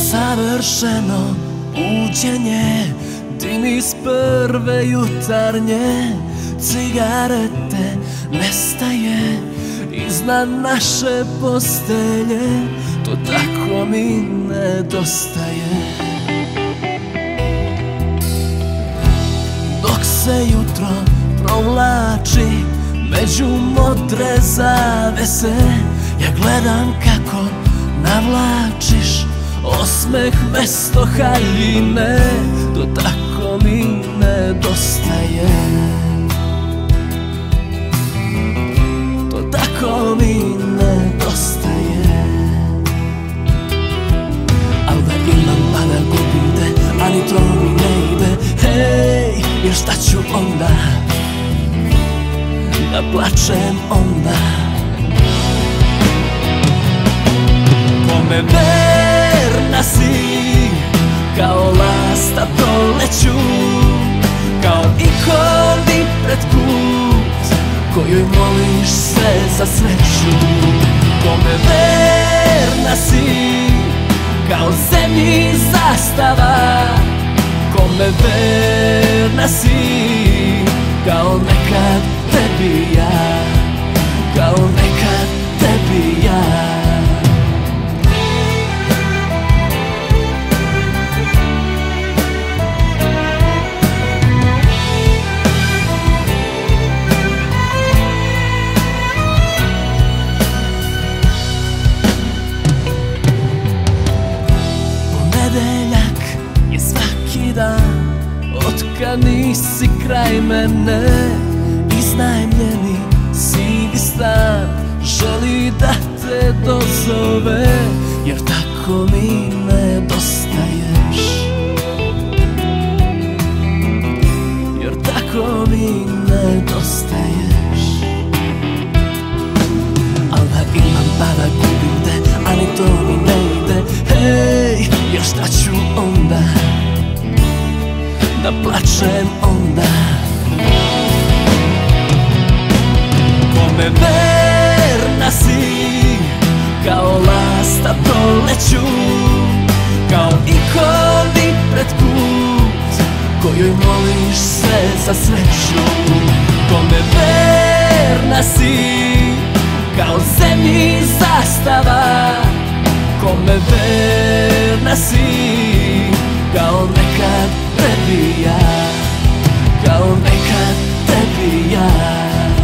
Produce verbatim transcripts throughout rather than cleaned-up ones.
savršeno buđenje, dim iz prve jutarnje cigarete nestaje iznad naše postelje, to tako mi nedostaje. Dok se jutro provlači među modre zavese, ja gledam kako navlačiš osmeh mesto haljine, to tako mi nedostaje. To tako mi nedostaje. Al da imam pa da gubim te, a ni to mi ne ide. Hej, jer šta ću onda? Da plačem onda. Kome verna si, kao lasta proleću, kao ikoni pred put, kojoj moliš se za sreću. Kome verna si, kao zemlji zastava, kome verna si, kao nekad tebi ja, kao nekad tebi ja. Ponedeljak je svaki dan otkad nisi kraj mene, iznajmljeni sivi stan želi da te dozove, jer tako mi nedostaješ, jer tako mi nedostaješ. Al da imam pa da gubim te, a ni to mi ne ide. Hej, jer šta ću onda? Da plačem onda. Kome verna si, kao lasta proleću, kao ikoni pred put, kojoj moliš se za sreću. Kome verna si, kao zemlji zastava, kome verna si, kao nekad tebi ja, kao nekad tebi ja.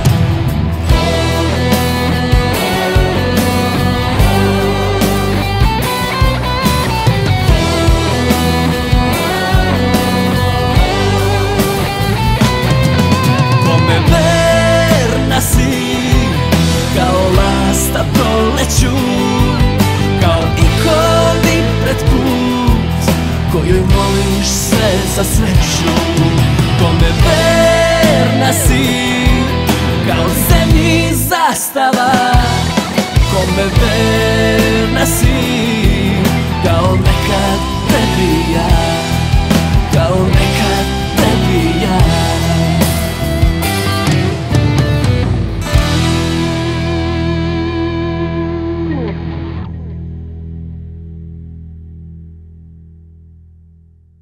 Kome verna si, kao lasta proleću, kao ikoni pred put, kojoj moliš se za sreću. Kome verna si, kao zemlji zastava, kome verna